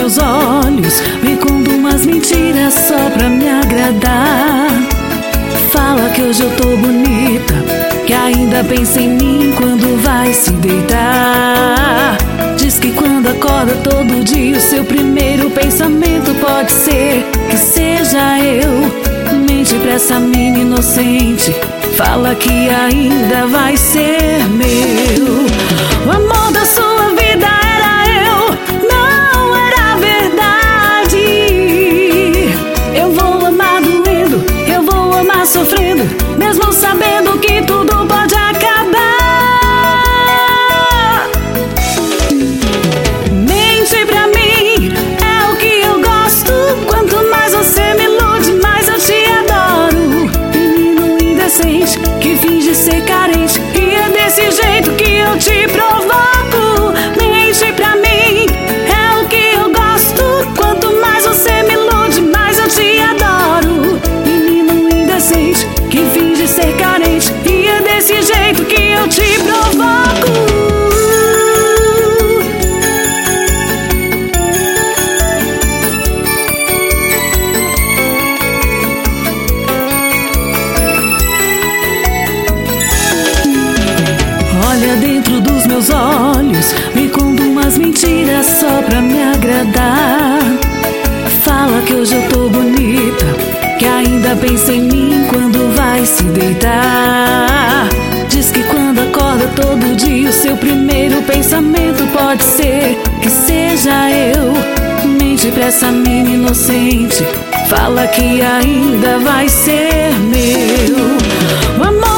meus olhos, me conta umas mentiras só pra me agradar. Fala que hoje eu tô bonita, que ainda pensa em mim quando vai se deitar. Diz que quando acorda todo dia o seu primeiro pensamento pode ser que seja eu. Mente pra essa mina inocente, fala que ainda vai ser meu. O amor da sua vida era eu, não era verdade. Eu vou amar doendo, eu vou amar sofrendo, mesmo sabendo que tudo pode acabar. Mente pra mim, é o que eu gosto. Quanto mais você me ilude, mais eu te adoro. Menino indecente que finge ser carente, e é desse jeito que eu te provoco. Mente pra mim, é o que eu gosto. Quanto mais você me ilude, mais eu te adoro. Menino indecente que finge ser carente, e é desse jeito que eu te provoco. Olha dentro dos meus olhos, me conta umas mentiras só pra me agradar. Fala que hoje eu tô bonita, que ainda pensa em mim quando vai se deitar. Diz que quando acorda todo dia o seu primeiro pensamento pode ser que seja eu. Mente pra essa mina inocente, fala que ainda vai ser meu. O amor